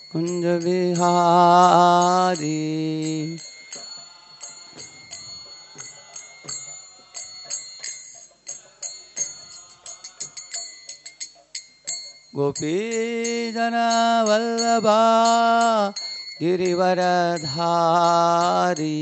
कुंज बिहारी गोपी जना वल्लभा गिरिवरधारी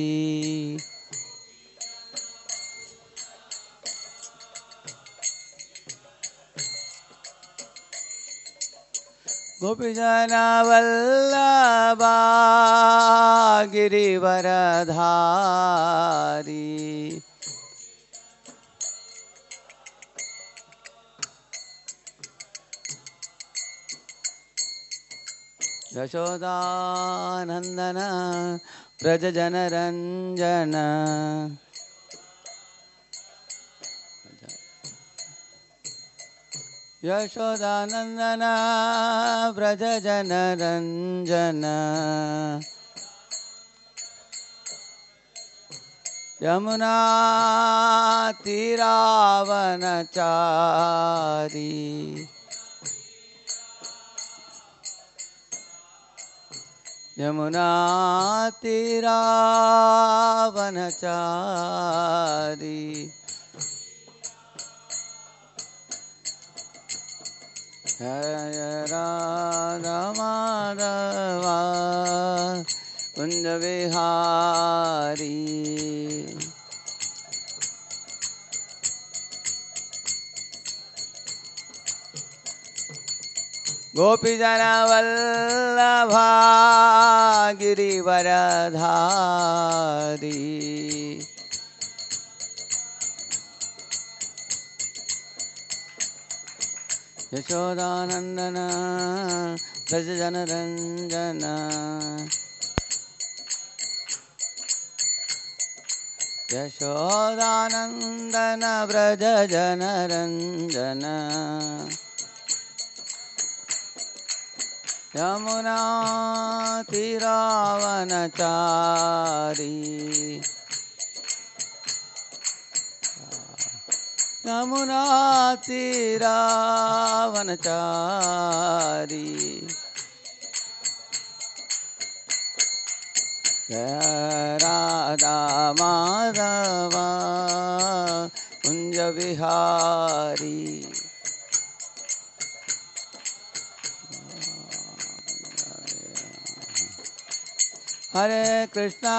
गोपी जना वल्लभा गिरिवरधारी यशोदानंदन व्रज जनरंजन यशोदानंदन व्रज जनरंजन यमुना तीरावनचारी यमुना तीरावनचारी जय राधा माधवा कुंज विहारी गोपी जना वल्लभा गिरिवरधारी यशोदानंदन व्रज जनरंजन यशोदानंदन व्रज जनरंजन यमुना तीरावनचारी यमुना तीरावनचारी जय राधा माधवा कुंज विहारी हरे कृष्णा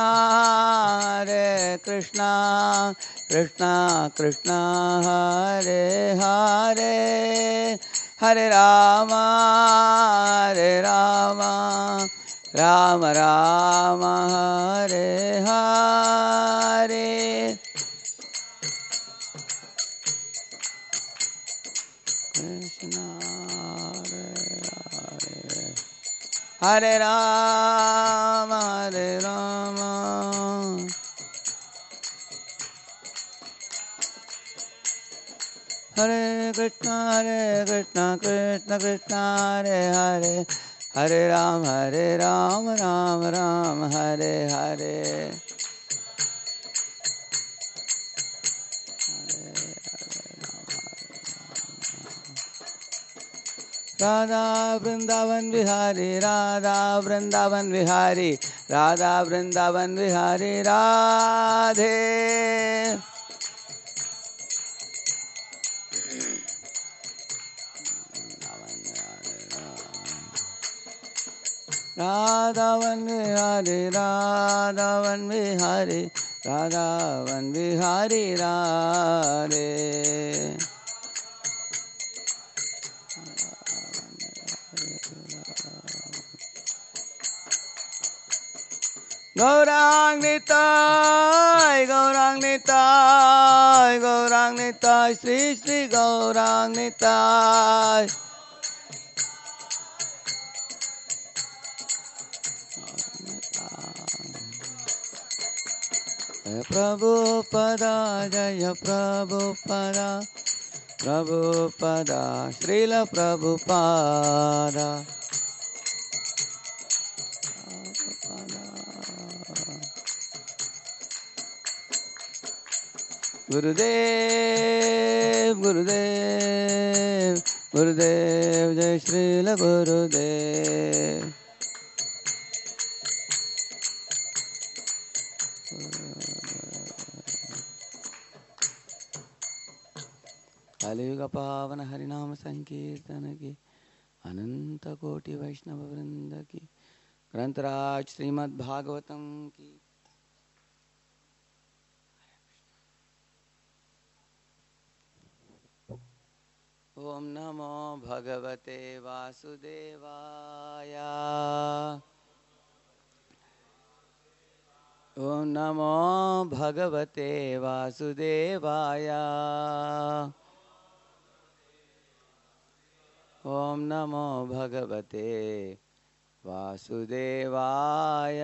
कृष्णा कृष्णा हरे हरे हरे राम राम राम हरे हरे कृष्णा हरे राम हरे कृष्णा कृष्ण कृष्ण हरे हरे हरे राम राम राम हरे हरे राधा वृंदावन बिहारी राधा वृंदावन बिहारी राधा वृंदावन बिहारी राधे राधावन बिहारी राधावन बिहारी राधावन बिहारी राधे गौरांग निताय गौरांग निताय गौरांग निताय श्री श्री गौरांग निताय प्रभुपदा जय प्रभुपदा प्रभुपदा श्रील प्रभुपादा गुरुदेव गुरुदेव गुरुदेव जय श्रील गुरुदेव कलियुग पावन हरिनाम संकीर्तन की अनंत कोटि वैष्णव वृंद की ग्रंथराज श्रीमद् भागवतम की। ओम नमो भगवते वासुदेवाय। ओम नमो भगवते वासुदेवाय। ओम नमो भगवते वासुदेवाय।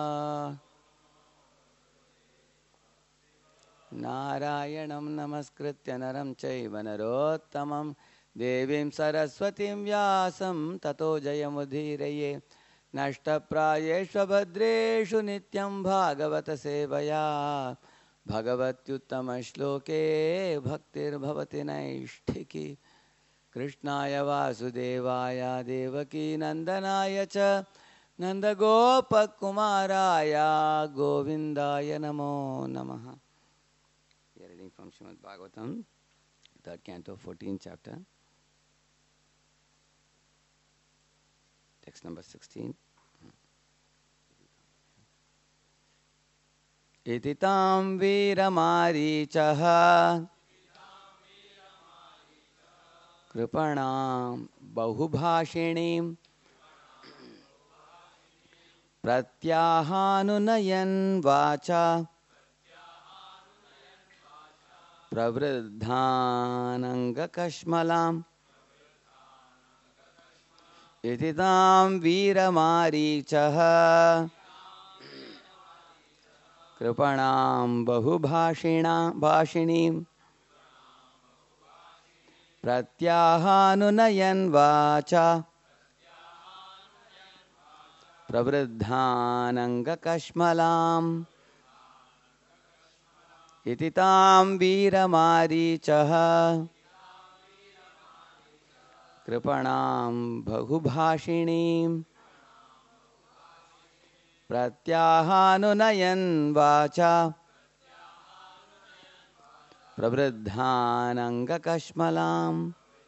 नारायणं नमस्कृत्य नरं चैव नरोत्तमं देवीं सरस्वतीं व्यासं ततो जयमुदीरये। नष्टप्रायेषु भद्रेषु नित्यं भागवत सेवया भगवत्युत्तमश्लोके भक्तिर्भवति नैष्ठिकी। कृष्णाय वासुदेवाय देवकी नंदनाय च नंदगोपकुमाराय गोविंदाय नमो नमः। We are reading from Srimad Bhagavatam, 3rd canto, 14th chapter, text number 16. इति तां वीरमारीचः कृपणां बहुभाषिणीं प्रत्याहानुनयन् वाचा प्रवृद्धानङ्गकश्मलाम्। इति तां वीरमारीचः कृपणां बहुभाषिणीं प्रत्याहानुनयन् वाचा प्रवृद्धानङ्गकश्मलाम्। इति तां वीरमारीचः कृपणां बहुभाषिणीं प्रत्याहानुनयन् वाचा प्रवृद्धानङ्गकश्मलाम्।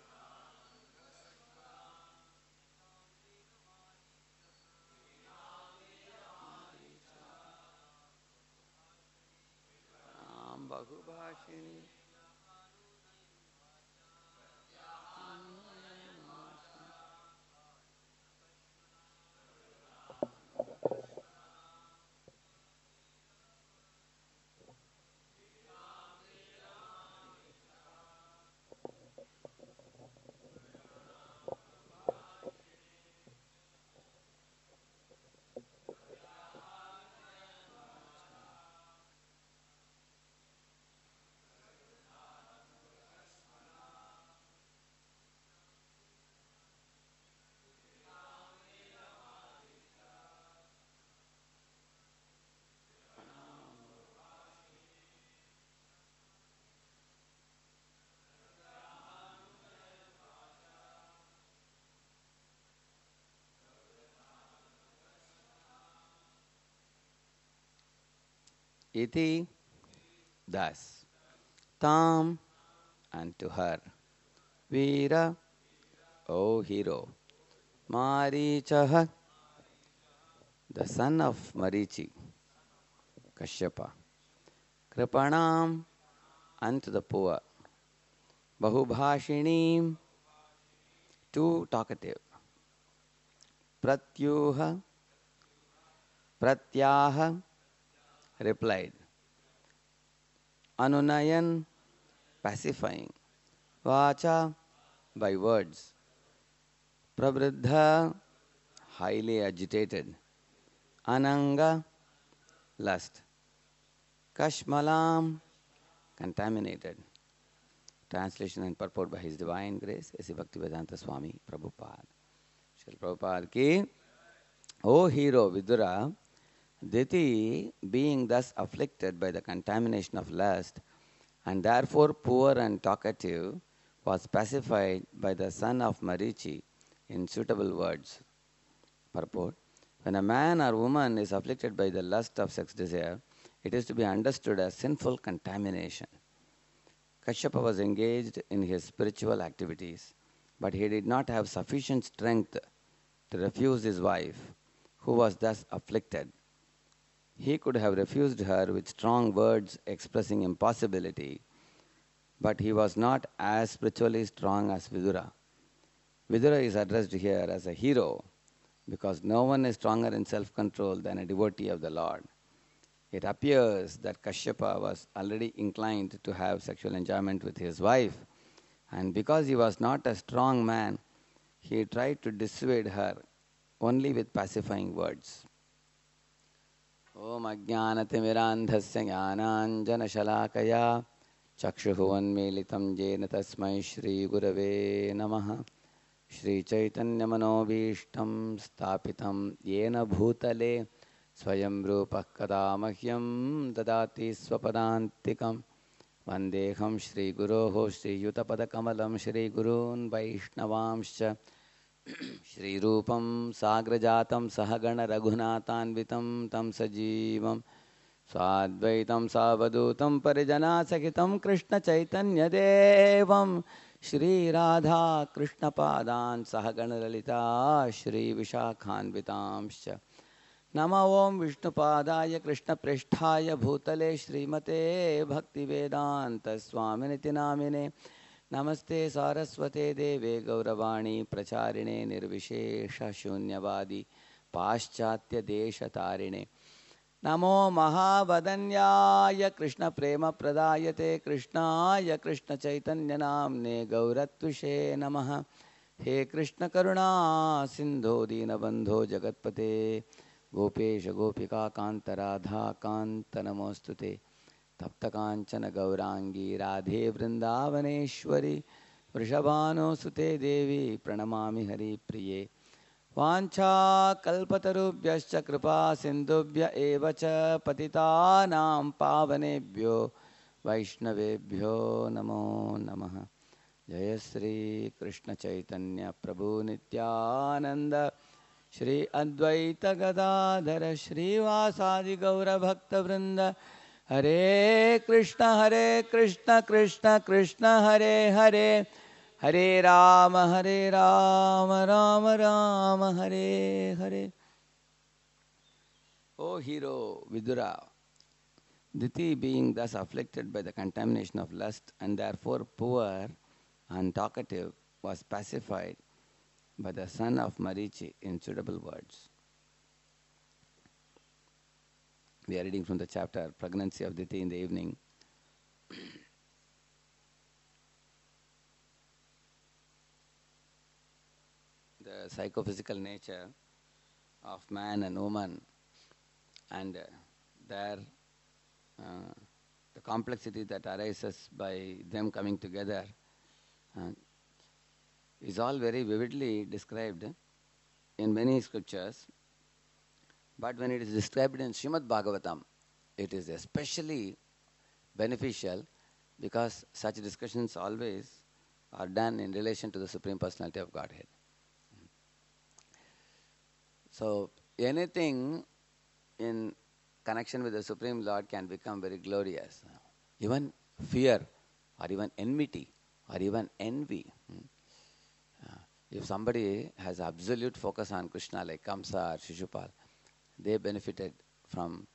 बहुभाषिणी Iti, thus, tam, and to her, Veera, O hero, Marichaha, the son of Marichi, Kashyapa, Kripanam, unto the poor, Bahubhashinim, too talkative, Pratyuha, Pratyaha, replied, Anunayan, pacifying, Vacha, by words, Prabridha, highly agitated, Ananga, lust, Kashmalam, contaminated. Translation and purport by His Divine Grace, A.C. Bhaktivedanta Swami Prabhupada. Srila Prabhupada ki, O hero Vidura, Diti, being thus afflicted by the contamination of lust, and therefore poor and talkative, was pacified by the son of Marichi in suitable words. Purport. When a man or woman is afflicted by the lust of sex desire, it is to be understood as sinful contamination. Kashyapa was engaged in his spiritual activities, but he did not have sufficient strength to refuse his wife, who was thus afflicted. He could have refused her with strong words expressing impossibility, but he was not as spiritually strong as Vidura. Vidura is addressed here as a hero because no one is stronger in self control than a devotee of the Lord. It appears that Kashyapa was already inclined to have sexual enjoyment with his wife, and because he was not a strong man, he tried to dissuade her only with pacifying words. Om Ajnanatimirandhasya Jnananjanashalakaya Chakshuhuvanmilitam Jena Tasmai Shri Gurave Namaha Shri Chaitanya Manobhishtam Stapitam Yena Bhutale Swayam Rupa Kadamahyam Dadati Swapadantikam Vandeham Shri Guroho Shri Yutapada Kamalam Shri Gurun Vaishnavamscha Shri Rupam Sagrajatam Sahagana Raghunathanvitam Tam Sajivam Swadvaitam Savadutam Parijana Sakitam Krishna Chaitanya Devam Shri Radha Krishna Padan Sahagana Lalita Shri Vishakhanvitamscha Nama Om Vishnu Padaya Krishna Prishthaya Bhutale Srimate Bhakti Vedanta Swaminiti Namine Namaste Saraswate Deve Gauravani Pracharine Nirvishesha Shunyavadi Paschatya Desha Tarine Namo Mahavadanyaya Krishna Prema Pradayate Krishnaya Krishna Chaitanya Namne Gauratvishe Namaha He Krishna Karuna Sindho Dinabandho Jagatpate Gopesha Gopika Kanta Radha Kanta Namostute Tapta Kanchana Gaurangi Radhe Vrindavaneshwari Vrishabhano Sute Devi Pranamami Hari Priye Vancha Kalpatarubhyascha Kripa Sindhubhya Evacha Patitanam Pavanebhyo Vaishnavebhyo Namo Namaha Jaya Sri Krishna Chaitanya Prabhu Nityananda Shri Advaita Gadadhara Shri Vasadi Gaura Bhakta Vrinda Hare Krishna Krishna Krishna Hare Hare Hare Rama Rama Rama Hare Hare. O hero Vidura, Diti being thus afflicted by the contamination of lust and therefore poor and talkative was pacified by the son of Marichi in suitable words. We are reading from the chapter Pregnancy of Diti in the evening. The psychophysical nature of man and woman and the complexity that arises by them coming together is all very vividly described in many scriptures. But when it is described in Srimad Bhagavatam, it is especially beneficial because such discussions always are done in relation to the Supreme Personality of Godhead. So anything in connection with the Supreme Lord can become very glorious. Even fear or even enmity or even envy. If somebody has absolute focus on Krishna like Kamsa or Shishupal, they benefited from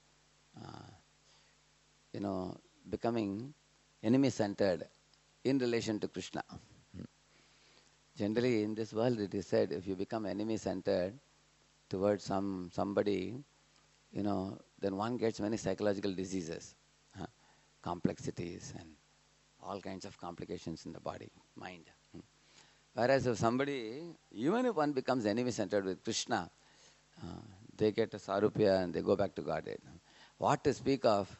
becoming enemy-centered in relation to Krishna. Generally in this world it is said if you become enemy-centered towards somebody, then one gets many psychological diseases, complexities and all kinds of complications in the body, mind. Whereas if somebody, even if one becomes enemy-centered with Krishna, they get a sarupya and they go back to Godhead. What to speak of,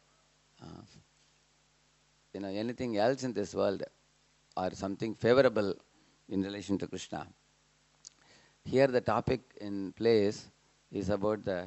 anything else in this world or something favorable in relation to Krishna. Here the topic in place is about the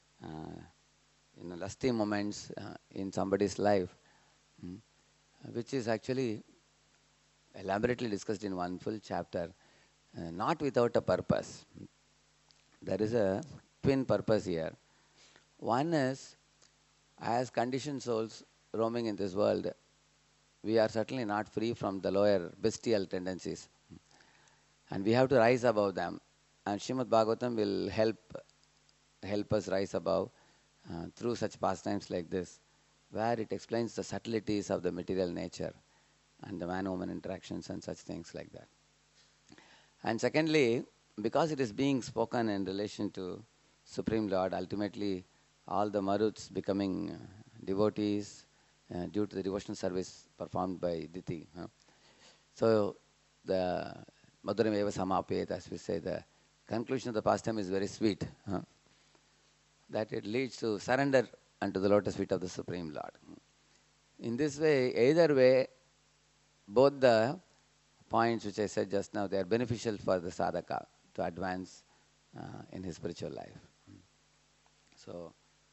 lusty moments in somebody's life, which is actually elaborately discussed in one full chapter, not without a purpose. There is a twin purpose here. One is, as conditioned souls roaming in this world, we are certainly not free from the lower bestial tendencies. And we have to rise above them. And Srimad Bhagavatam will help us rise above through such pastimes like this, where it explains the subtleties of the material nature and the man-woman interactions and such things like that. And secondly, because it is being spoken in relation to Supreme Lord, ultimately all the Maruts becoming devotees due to the devotional service performed by Diti. So the Madhuram Eva Samapet, as we say, the conclusion of the pastime is very sweet. That it leads to surrender unto the lotus feet of the Supreme Lord. In this way, either way, both the points which I said just now, they are beneficial for the sadhaka to advance in his spiritual life. So,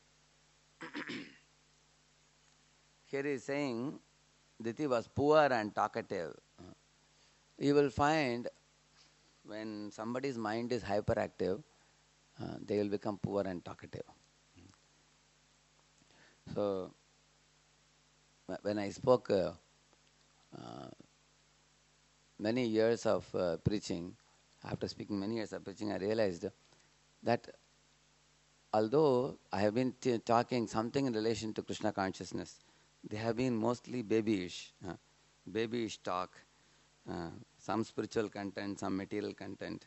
here he is saying, Diti was poor and talkative. You will find when somebody's mind is hyperactive, they will become poor and talkative. So, when I spoke many years of preaching, after speaking many years of preaching, I realized that although I have been talking something in relation to Krishna consciousness, they have been mostly babyish talk, some spiritual content, some material content,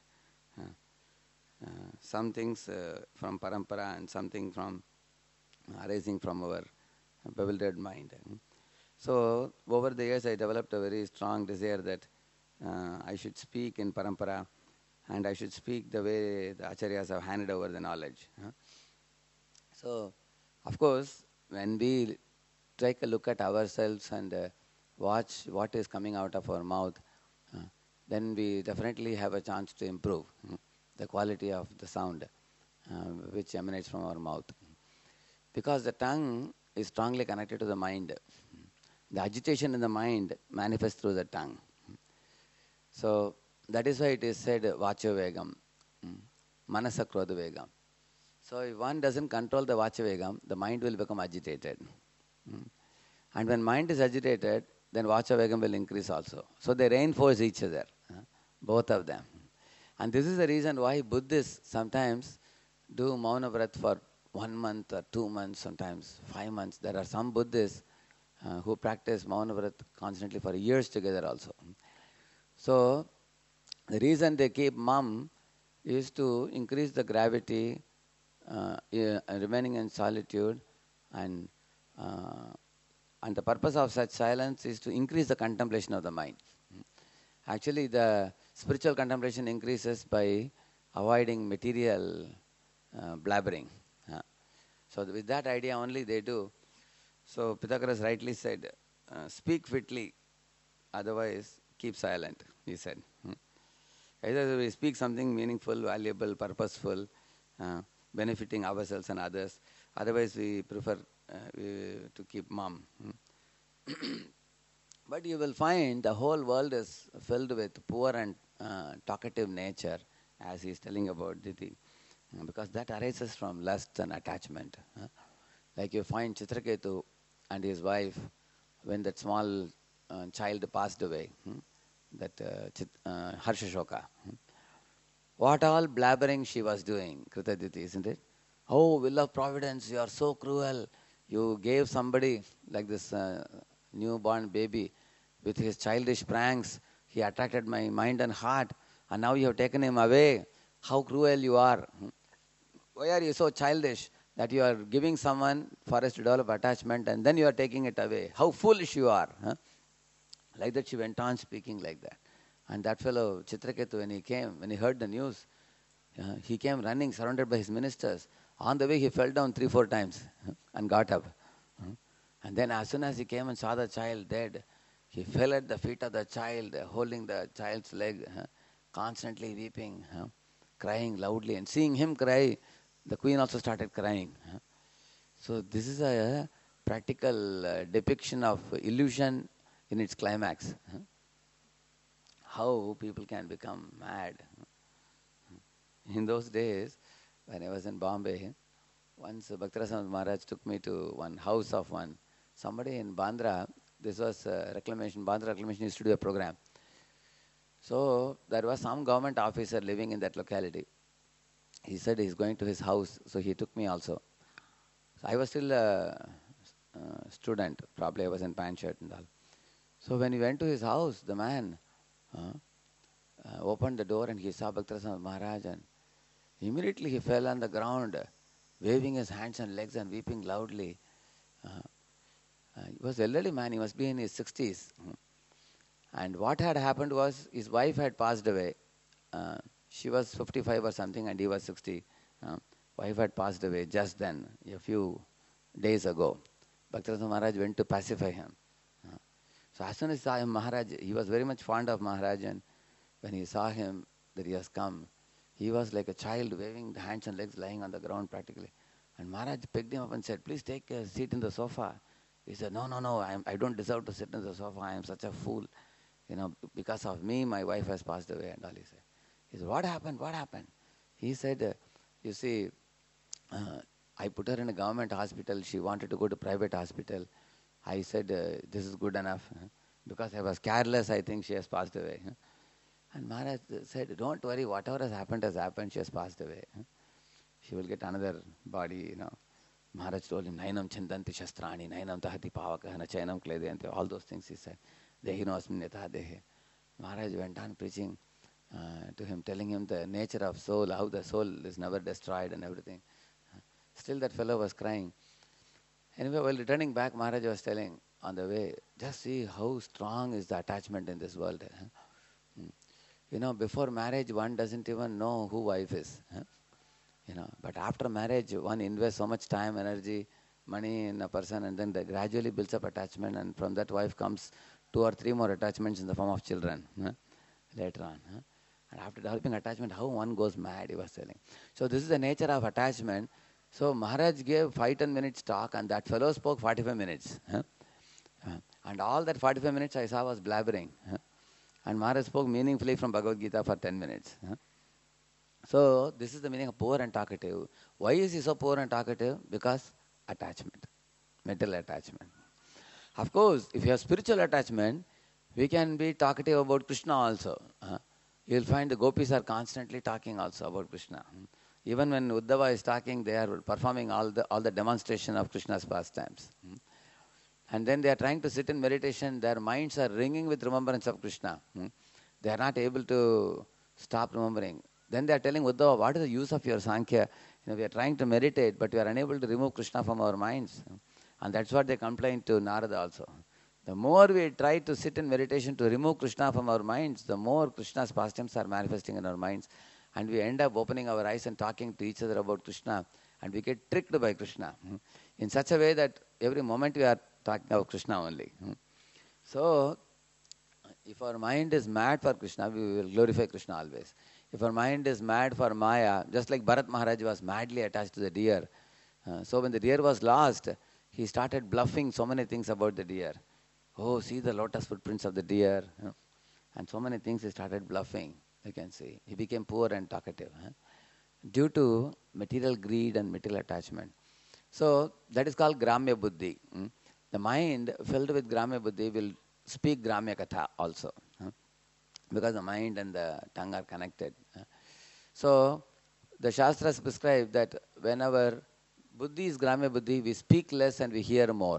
some things from parampara and something from arising from our bewildered mind. So over the years I developed a very strong desire that I should speak in parampara and I should speak the way the acharyas have handed over the knowledge. So, of course, when we take a look at ourselves and watch what is coming out of our mouth, then we definitely have a chance to improve the quality of the sound which emanates from our mouth. Because the tongue is strongly connected to the mind. The agitation in the mind manifests through the tongue. So, that is why it is said Vacha Vegam, Manasa Krodha Vegam. So, if one doesn't control the Vacha Vegam, the mind will become agitated. And when mind is agitated, then Vacha Vegam will increase also. So, they reinforce each other, both of them. And this is the reason why Buddhists sometimes do Mauna Vrat for 1 month or 2 months, sometimes 5 months. There are some Buddhists who practice Mauna Vrat constantly for years together also. So, the reason they keep mum is to increase the gravity, remaining in solitude, and the purpose of such silence is to increase the contemplation of the mind. Actually, the spiritual contemplation increases by avoiding material blabbering. So with that idea only they do. So Pythagoras rightly said, speak fitly, otherwise keep silent, he said. Either we speak something meaningful, valuable, purposeful, benefiting ourselves and others, otherwise we prefer to keep mum. But you will find the whole world is filled with poor and talkative nature, as he is telling about Diti, because that arises from lust and attachment. Like you find Chitraketu and his wife, when that small child passed away, that Harshashoka. What all blabbering she was doing, Kritaditi, isn't it? Oh, will of providence, you are so cruel. You gave somebody like this newborn baby with his childish pranks. He attracted my mind and heart, and now you have taken him away. How cruel you are. Why are you so childish that you are giving someone for us to develop attachment and then you are taking it away? How foolish you are. Like that she went on speaking like that. And that fellow Chitraketu, when he heard the news, he came running surrounded by his ministers. On the way he fell down 3-4 times and got up. And then as soon as he came and saw the child dead, he fell at the feet of the child, holding the child's leg, constantly weeping, crying loudly. And seeing him cry, the queen also started crying. So this is a practical depiction of illusion in its climax. How people can become mad. In those days, when I was in Bombay, once Bhaktivinoda Maharaj took me to one house of somebody in Bandra. This was reclamation, Bandra Reclamation used to do a program. So there was some government officer living in that locality. He said he's going to his house, so he took me also. So I was still a student, probably I was in pant shirt and all. So when he went to his house, the man opened the door and he saw Bhaktarasana Maharaj, and immediately he fell on the ground, waving his hands and legs and weeping loudly. He was an elderly man, he must be in his 60s. And what had happened was his wife had passed away. She was 55 or something and he was 60. Wife had passed away just then, a few days ago. Bhaktarasana Maharaj went to pacify him. So as soon as he saw him, Maharaj, he was very much fond of Maharaj, and when he saw him, that he has come, he was like a child waving the hands and legs lying on the ground practically. And Maharaj picked him up and said, please take a seat in the sofa. He said, no, I don't deserve to sit in the sofa. I am such a fool. Because of me, my wife has passed away and all. He said, what happened? He said, you see, I put her in a government hospital. She wanted to go to private hospital. I said, this is good enough. Because I was careless, I think she has passed away. And Maharaj said, don't worry, whatever has happened, she has passed away. She will get another body, Maharaj told him, Nainam Chindanti Shastrani, Nainam Tahati Pavakahana, Chainam Kledeyanti, all those things he said. Dehinosmin Yatha Dehe. Maharaj went on preaching to him, telling him the nature of soul, how the soul is never destroyed and everything. Still that fellow was crying. Anyway, while returning back, Maharaj was telling on the way, just see how strong is the attachment in this world. Before marriage, one doesn't even know who wife is. But after marriage, one invests so much time, energy, money in a person, and then they gradually builds up attachment, and from that wife comes 2 or 3 more attachments in the form of children later on. And after developing attachment, how one goes mad, he was telling. So this is the nature of attachment. So Maharaj gave 5-10 minutes talk, and that fellow spoke 45 minutes. And all that 45 minutes I saw was blabbering. And Maharaj spoke meaningfully from Bhagavad Gita for 10 minutes. So this is the meaning of poor and talkative. Why is he so poor and talkative? Because attachment, mental attachment. Of course, if you have spiritual attachment, we can be talkative about Krishna also. You will find the gopis are constantly talking also about Krishna. Even when Uddhava is talking, they are performing all the demonstration of Krishna's pastimes. And then they are trying to sit in meditation, their minds are ringing with remembrance of Krishna. They are not able to stop remembering. Then they are telling Uddhava, what is the use of your Sankhya? We are trying to meditate, but we are unable to remove Krishna from our minds. And that's what they complain to Narada also. The more we try to sit in meditation to remove Krishna from our minds, the more Krishna's pastimes are manifesting in our minds. And we end up opening our eyes and talking to each other about Krishna. And we get tricked by Krishna in such a way that every moment we are talking about Krishna only. So, if our mind is mad for Krishna, we will glorify Krishna always. If our mind is mad for Maya, just like Bharat Maharaj was madly attached to the deer. So when the deer was lost, he started bluffing so many things about the deer. Oh, see the lotus footprints of the deer. And so many things he started bluffing, you can see. He became poor and talkative. Due to material greed and material attachment. So that is called Gramya Buddhi. The mind filled with Gramya Buddhi will speak Gramya Katha also. Because the mind and the tongue are connected. So the Shastras prescribe that whenever Buddhi is Gramya Buddhi, we speak less and we hear more.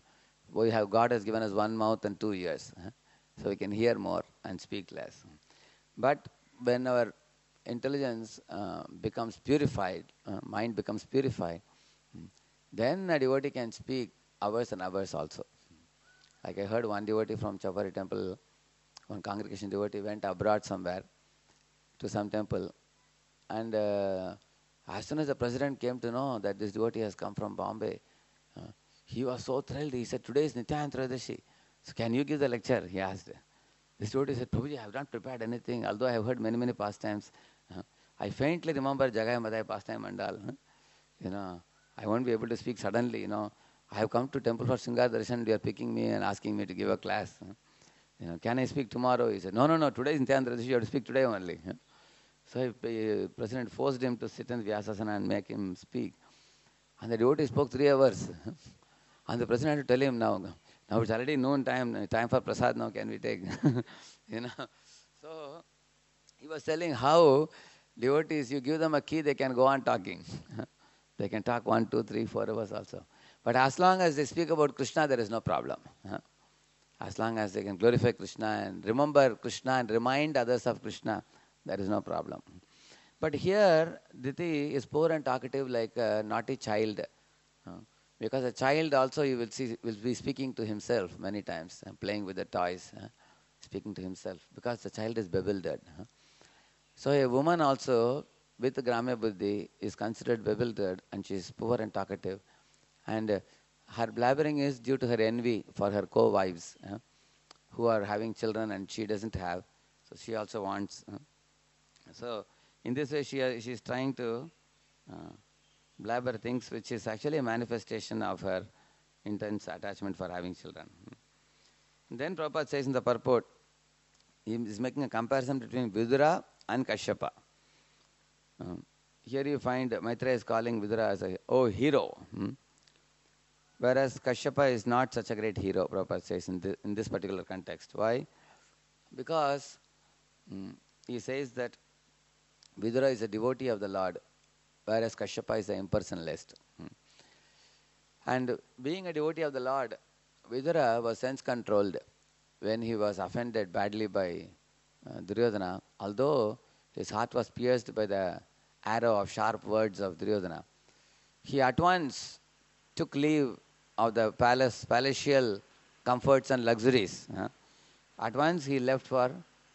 God has given us 1 mouth and 2 ears. So we can hear more and speak less. But when our intelligence becomes purified, mind becomes purified, then a devotee can speak hours and hours also. Like I heard one devotee from Chapari temple, one congregation devotee went abroad somewhere to some temple, and as soon as the president came to know that this devotee has come from Bombay, he was so thrilled. He said, today is Nityananda Trayodasi. So can you give the lecture? He asked. This devotee said, Prabhuji, I have not prepared anything, although I have heard many pastimes. I faintly remember Jagai Madai pastime and all. I won't be able to speak suddenly. I have come to temple for Sringar Darshan. You are picking me and asking me to give a class. Can I speak tomorrow? He said, no, today is Nityananda Trayodasi. You have to speak today only. So the president forced him to sit in Vyasasana and make him speak. And the devotee spoke 3 hours. And the president had to tell him now, Now it's already noon time. Time for prasad now. Can we take? you know. So he was telling how devotees, you give them a key, they can go on talking. They can talk 1, 2, 3, 4 hours also. But as long as they speak about Krishna, there is no problem. As long as they can glorify Krishna and remember Krishna and remind others of Krishna, there is no problem. But here, Diti is poor and talkative like a naughty child. Because a child also, you will see, will be speaking to himself many times, playing with the toys, speaking to himself, because the child is bewildered. So a woman also with Gramya Buddhi is considered bewildered, and she is poor and talkative. And her blabbering is due to her envy for her co-wives who are having children and she doesn't have. So she also wants. So in this way she is trying to blabber things which is actually a manifestation of her intense attachment for having children. Then Prabhupada says in the purport, he is making a comparison between Vidura and Kashyapa. Here you find Maitreya is calling Vidura as a hero. Whereas Kashyapa is not such a great hero, Prabhupada says in this particular context. Why? Because he says that Vidura is a devotee of the Lord, whereas Kashyapa is an impersonalist. And being a devotee of the Lord, Vidura was sense-controlled when he was offended badly by Duryodhana, although his heart was pierced by the arrow of sharp words of Duryodhana. He at once took leave of the palatial comforts and luxuries. At once he left for,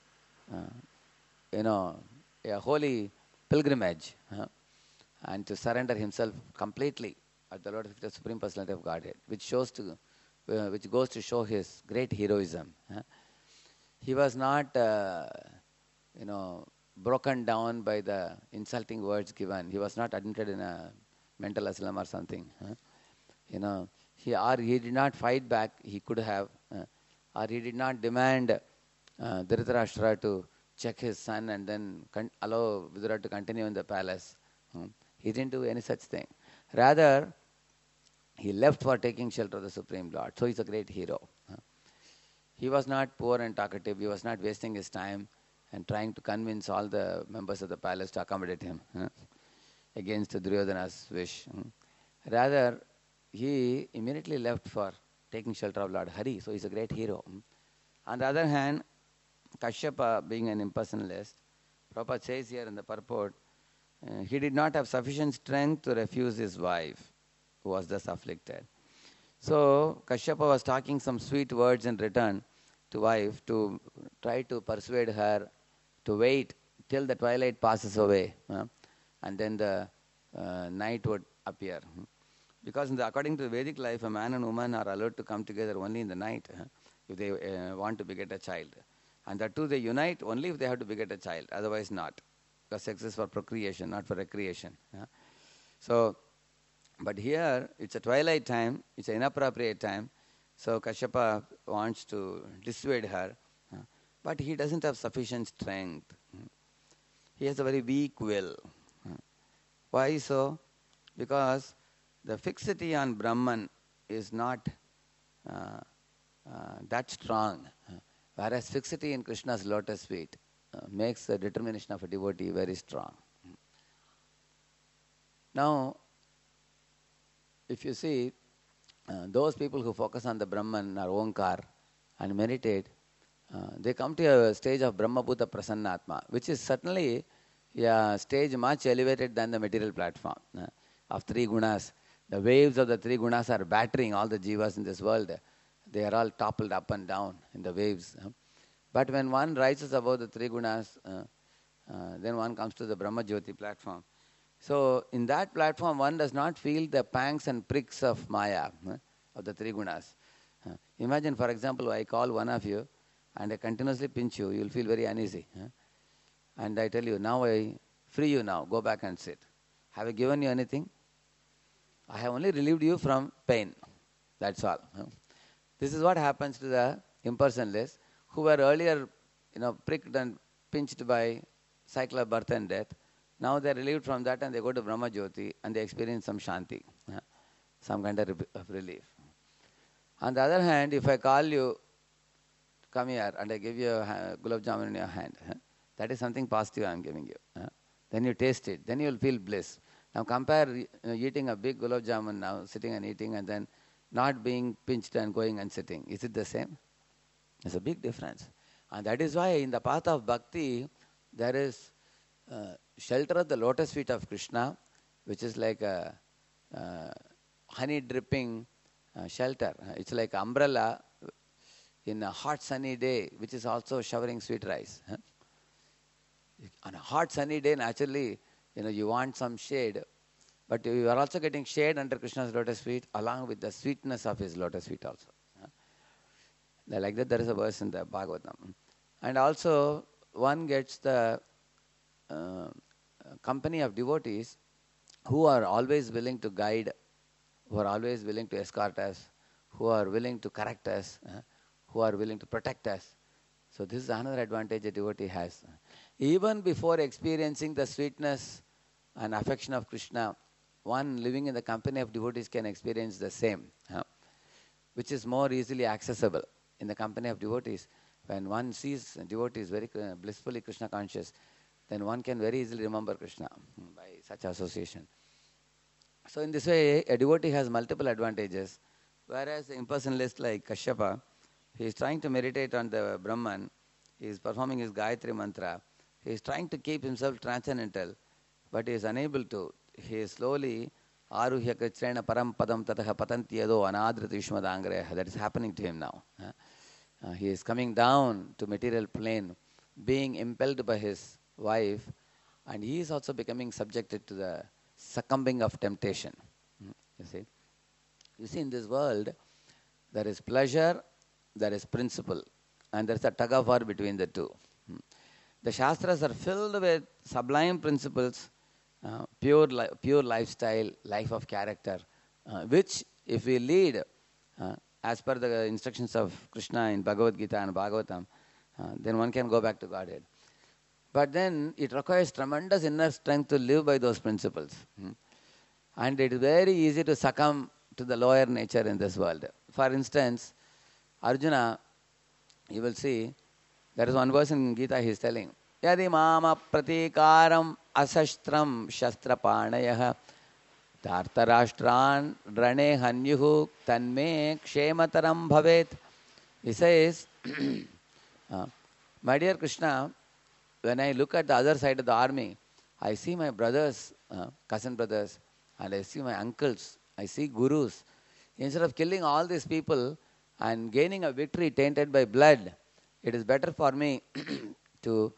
a holy pilgrimage and to surrender himself completely at the Lord of the Supreme Personality of Godhead, which goes to show his great heroism. He was not, broken down by the insulting words given. He was not admitted in a mental asylum or something. He did not fight back. He could have, or he did not demand Dhritarashtra to check his son and then allow Vidura to continue in the palace. He didn't do any such thing. Rather, he left for taking shelter of the Supreme Lord. So he's a great hero. He was not poor and talkative. He was not wasting his time and trying to convince all the members of the palace to accommodate him against Duryodhana's wish. Rather, he immediately left for taking shelter of Lord Hari. So he's a great hero. On the other hand, Kashyapa, being an impersonalist, Prabhupada says here in the purport, he did not have sufficient strength to refuse his wife, who was thus afflicted. So Kashyapa was talking some sweet words in return to wife to try to persuade her to wait till the twilight passes away, and then the night would appear. Because according to the Vedic life, a man and woman are allowed to come together only in the night if they want to beget a child. And that too they unite only if they have to beget a child, otherwise not. Because sex is for procreation, not for recreation. So, but here it's a twilight time, it's an inappropriate time. So Kashyapa wants to dissuade her, but he doesn't have sufficient strength. He has a very weak will. Why so? Because the fixity on Brahman is not that strong, whereas fixity in Krishna's lotus feet makes the determination of a devotee very strong. Now, if you see, those people who focus on the Brahman or Omkar and meditate, they come to a stage of Brahmabhuta Prasannatma, which is certainly a stage much elevated than the material platform of three gunas. The waves of the three gunas are battering all the jivas in this world. They are all toppled up and down in the waves. But when one rises above the three gunas, then one comes to the Brahma Jyoti platform. So in that platform, one does not feel the pangs and pricks of Maya, of the three gunas. Imagine, for example, I call one of you and I continuously pinch you, you will feel very uneasy. And I tell you, now I free you now, go back and sit. Have I given you anything? I have only relieved you from pain. That's all. This is what happens to the impersonalists who were earlier, pricked and pinched by cycle of birth and death. Now they are relieved from that and they go to Brahma Jyoti and they experience some shanti, some kind of relief. On the other hand, if I call you, come here, and I give you a gulab jamun in your hand, that is something positive I am giving you. Then you taste it, then you will feel bliss. Now compare eating a big gulab jamun now, sitting and eating, and then not being pinched and going and sitting. Is it the same? There's a big difference. And that is why in the path of bhakti, there is shelter of the lotus feet of Krishna, which is like a honey dripping shelter. It's like umbrella in a hot sunny day, which is also showering sweet rice. On a hot sunny day, naturally, you want some shade, but you are also getting shade under Krishna's lotus feet, along with the sweetness of his lotus feet also. Like that, there is a verse in the Bhagavatam. And also, one gets the company of devotees who are always willing to guide, who are always willing to escort us, who are willing to correct us, who are willing to protect us. So this is another advantage a devotee has. Even before experiencing the sweetness and affection of Krishna, one living in the company of devotees can experience the same, which is more easily accessible in the company of devotees. When one sees devotees very blissfully Krishna conscious, then one can very easily remember Krishna by such association. So in this way, a devotee has multiple advantages, whereas the impersonalist like Kashyapa, he is trying to meditate on the Brahman, he is performing his Gayatri mantra, he is trying to keep himself transcendental, but he is unable to. He is slowly aruhya krichrena param padam tataha patanti yado anadrita yushmadangreha. That is happening to him now. He is coming down to material plane, being impelled by his wife, and he is also becoming subjected to the succumbing of temptation. You see, in this world, there is pleasure, there is principle, and there is a tug of war between the two. The Shastras are filled with sublime principles, pure lifestyle, life of character, which if we lead as per the instructions of Krishna in Bhagavad Gita and Bhagavatam, then one can go back to Godhead. But then it requires tremendous inner strength to live by those principles. And it is very easy to succumb to the lower nature in this world. For instance, Arjuna, you will see, there is one verse in Gita he is telling, Yadi mama pratikaram asastram shastrapanayah Tartarashtran rane hanyuhu tanme kshemataram bhavet. He says, my dear Krishna, when I look at the other side of the army, I see my brothers, cousin brothers, and I see my uncles, I see gurus. Instead of killing all these people and gaining a victory tainted by blood, it is better for me to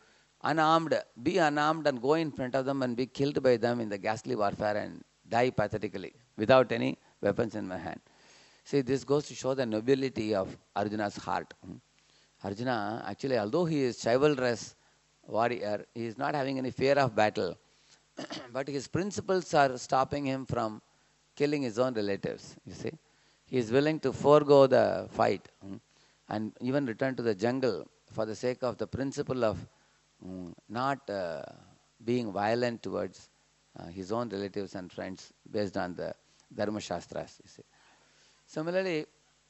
be unarmed and go in front of them and be killed by them in the ghastly warfare and die pathetically without any weapons in my hand. See, this goes to show the nobility of Arjuna's heart. Arjuna, actually, although he is chivalrous warrior, he is not having any fear of battle. But his principles are stopping him from killing his own relatives, you see. He is willing to forego the fight and even return to the jungle for the sake of the principle of not being violent towards his own relatives and friends based on the Dharma Shastras, you see. Similarly,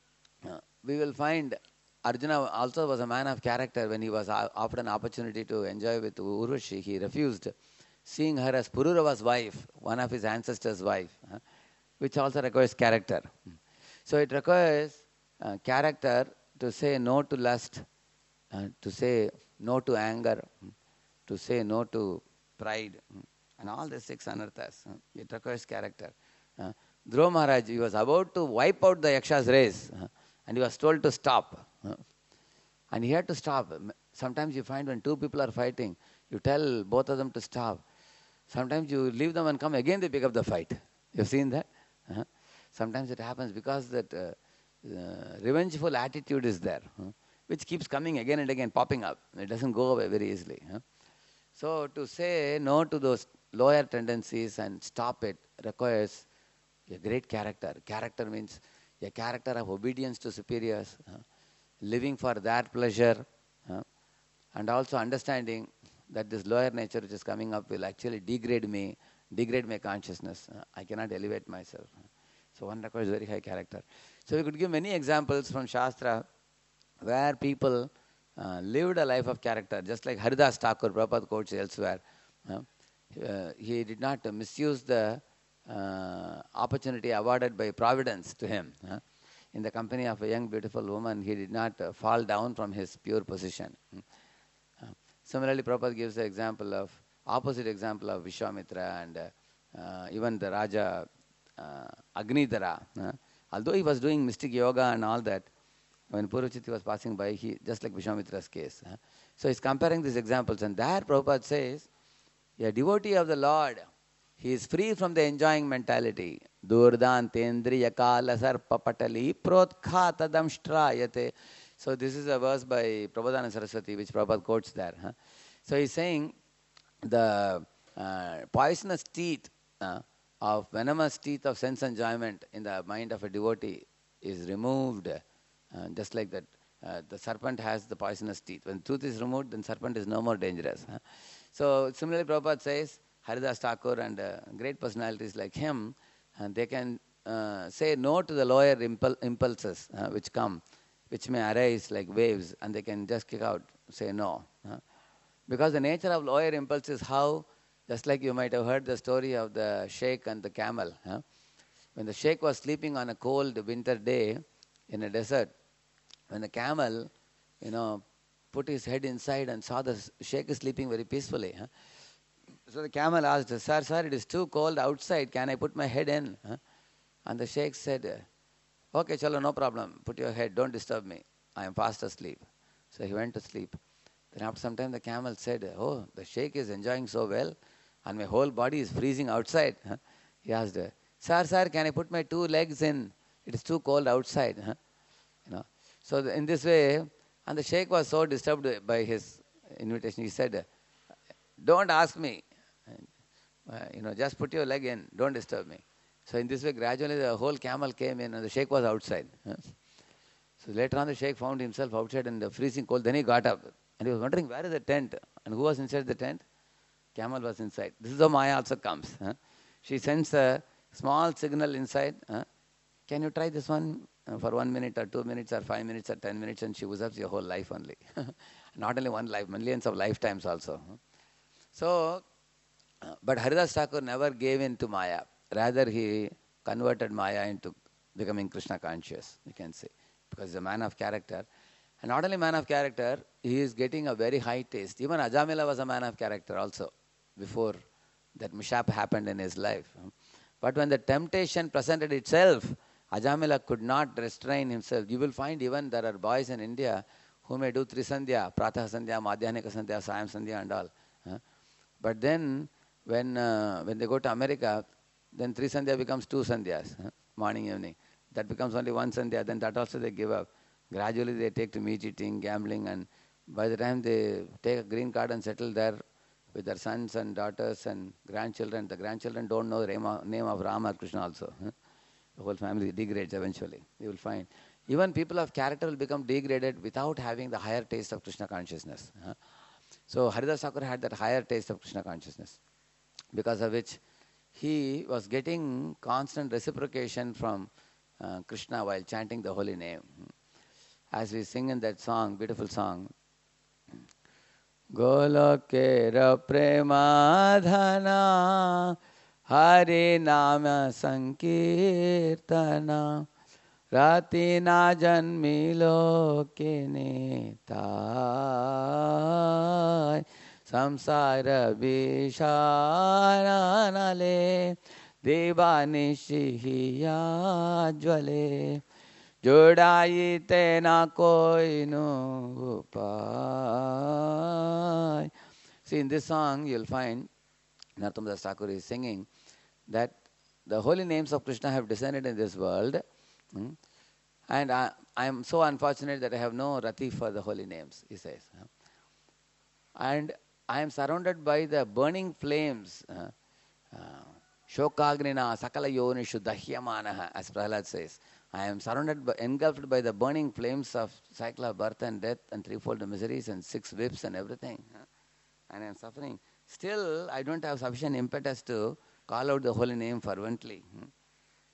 we will find Arjuna also was a man of character. When he was offered an opportunity to enjoy with Urvashi, he refused, seeing her as Pururava's wife, one of his ancestors' wife, which also requires character. So it requires character to say no to lust, to say no to anger, to say no to pride, and all the 6 anarthas. It requires character. Dhruva Maharaj, he was about to wipe out the Yaksha's race, and he was told to stop. And he had to stop. Sometimes you find when 2 people are fighting, you tell both of them to stop. Sometimes you leave them and come again, they pick up the fight. You've seen that? Sometimes it happens because that revengeful attitude is there, which keeps coming again and again, popping up. It doesn't go away very easily. So to say no to those lower tendencies and stop it requires a great character. Character means a character of obedience to superiors, living for their pleasure, and also understanding that this lower nature which is coming up will actually degrade me, degrade my consciousness. I cannot elevate myself. So one requires very high character. So we could give many examples from Shastra where people lived a life of character, just like Haridas Thakur, Prabhupada quotes elsewhere. uh, he did not misuse the opportunity awarded by Providence to him. In the company of a young, beautiful woman, he did not fall down from his pure position. Similarly, Prabhupada gives the opposite example of Vishwamitra and even the Raja Agnidhara. Although he was doing mystic yoga and all that, when Purvachiti was passing by, he just like Vishwamitra's case. So he's comparing these examples, and there Prabhupada says, a devotee of the Lord, he is free from the enjoying mentality. Durdantendriya kala sarpa patali protkha tadamshtrayate. So this is a verse by Prabodhana Saraswati, which Prabhupada quotes there. So he's saying the poisonous teeth of venomous teeth of sense enjoyment in the mind of a devotee is removed. Just like that, the serpent has the poisonous teeth. When tooth is removed, then serpent is no more dangerous. So similarly, Prabhupada says, Haridas Thakur and great personalities like him, they can say no to the lower impulses which come, which may arise like waves, and they can just kick out, say no. Because the nature of lower impulse is how, just like you might have heard the story of the sheikh and the camel. When the sheikh was sleeping on a cold winter day in a desert, when the camel, put his head inside and saw the sheikh is sleeping very peacefully. So the camel asked, sir, it is too cold outside. Can I put my head in? And the sheikh said, okay, chalo, no problem. Put your head. Don't disturb me. I am fast asleep. So he went to sleep. Then after some time, the camel said, oh, the sheikh is enjoying so well, and my whole body is freezing outside. He asked, sir, can I put my 2 legs in? It is too cold outside. So in this way, and the sheikh was so disturbed by his invitation. He said, don't ask me. Just put your leg in. Don't disturb me. So in this way, gradually the whole camel came in and the sheikh was outside. So later on, the sheikh found himself outside in the freezing cold. Then he got up and he was wondering, where is the tent? And who was inside the tent? Camel was inside. This is how Maya also comes. She sends a small signal inside. Can you try this one for 1 minute or 2 minutes or 5 minutes or 10 minutes? And she usurps your whole life only. Not only one life, millions of lifetimes also. So, but Haridas Thakur never gave in to Maya. Rather, he converted Maya into becoming Krishna conscious, you can say. Because he's a man of character. And not only man of character, he is getting a very high taste. Even Ajamila was a man of character also, before that mishap happened in his life. But when the temptation presented itself, Ajamila could not restrain himself. You will find even there are boys in India who may do 3 sandhya, Pratah sandhya, Madhyanika sandhya, Sayam sandhya and all. But then when they go to America, then 3 sandhya becomes 2 sandhyas, morning, evening. That becomes only 1 sandhya, then that also they give up. Gradually they take to meat eating, gambling, and by the time they take a green card and settle there with their sons and daughters and grandchildren, the grandchildren don't know the name of Rama or Krishna also. The whole family degrades eventually, you will find. Even people of character will become degraded without having the higher taste of Krishna consciousness. So Haridas Thakur had that higher taste of Krishna consciousness, because of which he was getting constant reciprocation from Krishna while chanting the holy name. As we sing in that song, beautiful song, Golokera Premadhana Hari Nama Sankirtana Rati na janmilo kinitai Samsara Visharanale Devanishiya Jwale Jodai te na koi no upai. See, in this song you'll find Narottam Das Thakur is singing that the holy names of Krishna have descended in this world. And I am so unfortunate that I have no rati for the holy names, he says. And I am surrounded by the burning flames. Shokagnina sakala yonishu dahyamanaha, as Prahlad says. I am engulfed by the burning flames of cycle of birth and death and threefold miseries and 6 whips and everything. And I am suffering. Still, I don't have sufficient impetus to call out the holy name fervently.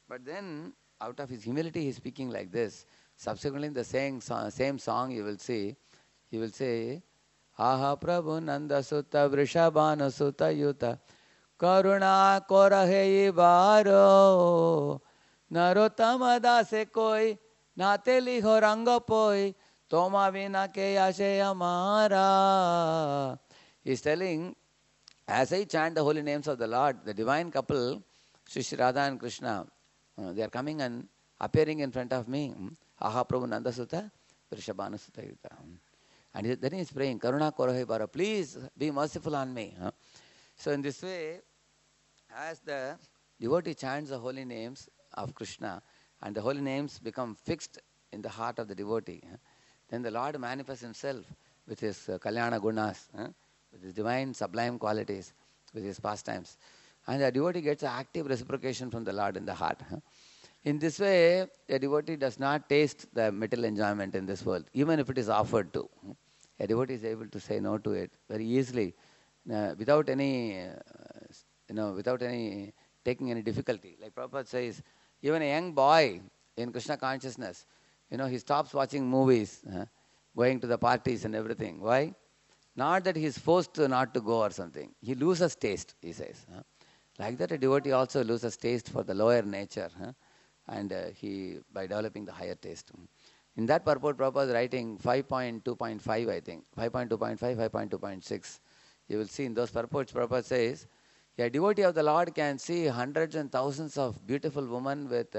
But then, out of his humility, he's speaking like this. Subsequently, in the same song, you will see, he will say, Aha Prabhu Nanda Sutta Vrishabhana Sutta Yuta Karuna Korahe Baro Narottama Dase Koi Nate Liho Ranga Poi Toma Vina Ke Ashe Amara. He's telling, as I chant the holy names of the Lord, the divine couple, Sri Sri Radha and Krishna, they are coming and appearing in front of me. Aha Prabhu Nanda Sutta Vrishabhana Sutta Yuta. And then he is praying, Karuna Korahe Bara, please be merciful on me. So in this way, as the devotee chants the holy names of Krishna, and the holy names become fixed in the heart of the devotee, then the Lord manifests himself with his Kalyana Gunas, with his divine sublime qualities, with his pastimes. And the devotee gets active reciprocation from the Lord in the heart. In this way, a devotee does not taste the material enjoyment in this world, even if it is offered to. A devotee is able to say no to it very easily, without any, without any taking any difficulty. Like Prabhupada says, even a young boy in Krishna consciousness, he stops watching movies, going to the parties and everything. Why? Not that he is forced not to go or something. He loses taste, he says. Like that, a devotee also loses taste for the lower nature. And by developing the higher taste. In that purport, Prabhupada is writing 5.2.5, I think, 5.2.5, 5.2.6. You will see in those purports, Prabhupada says, a devotee of the Lord can see hundreds and thousands of beautiful women with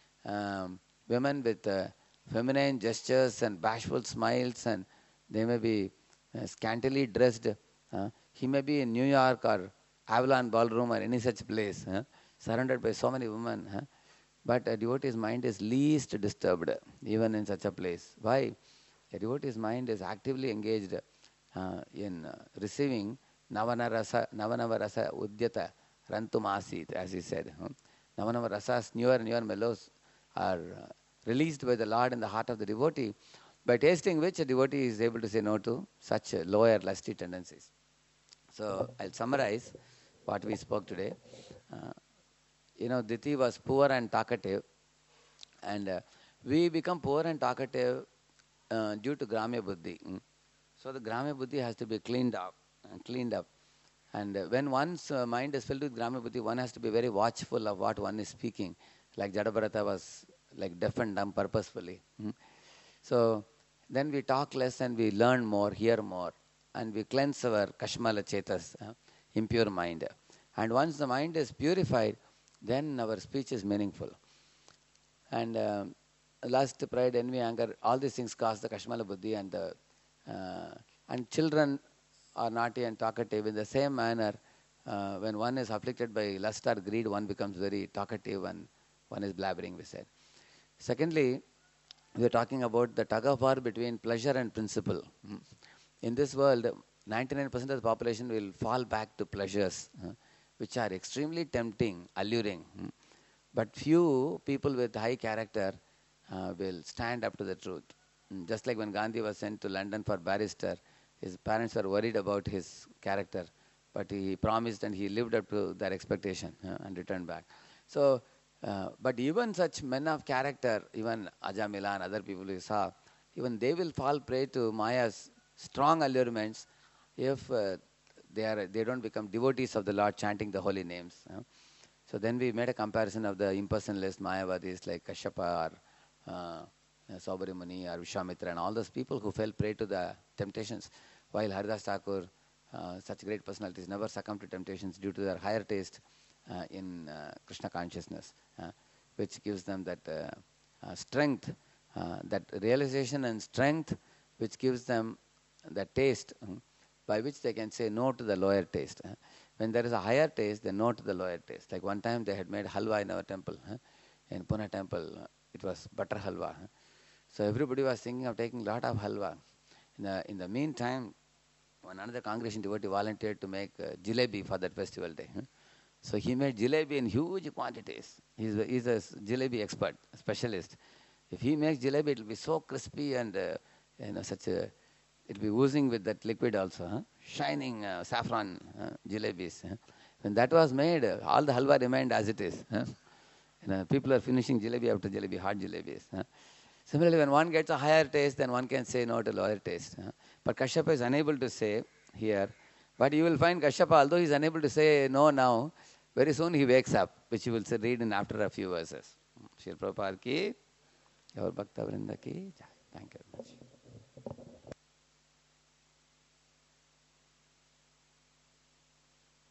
feminine gestures and bashful smiles, and they may be scantily dressed. He may be in New York or Avalon Ballroom or any such place, surrounded by so many women. But a devotee's mind is least disturbed, even in such a place. Why? A devotee's mind is actively engaged in receiving Navana Rasa Udyata Rantumasit, as he said. Navanava Rasas, newer and newer mellows, are released by the Lord in the heart of the devotee, by tasting which a devotee is able to say no to such lower lusty tendencies. So I'll summarize what we spoke today. Diti was poor and talkative, and we become poor and talkative due to Gramya Buddhi. So the Gramya Buddhi has to be cleaned up. And when one's mind is filled with Gramya Buddhi, one has to be very watchful of what one is speaking. Like Jadabharata was like deaf and dumb purposefully. So then we talk less and we learn more, hear more, and we cleanse our Kashmala Chetas, impure mind. And once the mind is purified, then our speech is meaningful. And lust, pride, envy, anger, all these things cause the Kashmala Buddhi, and children are naughty and talkative. In the same manner, when one is afflicted by lust or greed, one becomes very talkative and one is blabbering, we said. Secondly, we are talking about the tug of war between pleasure and principle. In this world, 99% of the population will fall back to pleasures, which are extremely tempting, alluring. But few people with high character will stand up to the truth. Just like when Gandhi was sent to London for barrister, his parents were worried about his character, but he promised and he lived up to their expectation and returned back. So, but even such men of character, even Ajamila and other people we saw, even they will fall prey to Maya's strong allurements if they don't become devotees of the Lord chanting the holy names. So then we made a comparison of the impersonalist Mayavadis like Kashyapa or Saubari Muni or Vishwamitra and all those people who fell prey to the temptations, while Haridas Thakur, such great personalities, never succumbed to temptations due to their higher taste in Krishna consciousness, which gives them that strength, that realization and strength, which gives them the taste by which they can say no to the lower taste. When there is a higher taste, they no to the lower taste. Like one time they had made halwa in our temple, in Pune temple, it was butter halwa. So everybody was thinking of taking a lot of halwa. In the meantime, one another congregation devotee volunteered to make jalebi for that festival day. So he made jalebi in huge quantities. He's a jalebi expert, specialist. If he makes jalebi, it will be so crispy and it will be oozing with that liquid also, shining saffron jalebis. When that was made, all the halwa remained as it is. People are finishing jalebi after jalebi, hot jalebis. Similarly, when one gets a higher taste, then one can say no to lower taste. But Kashyapa is unable to say here. But you will find Kashyapa, although he is unable to say no now, very soon he wakes up, which you will read in after a few verses. Srila Prabhupada ki, Gaur Bhakta Vrinda ki. Thank you very much.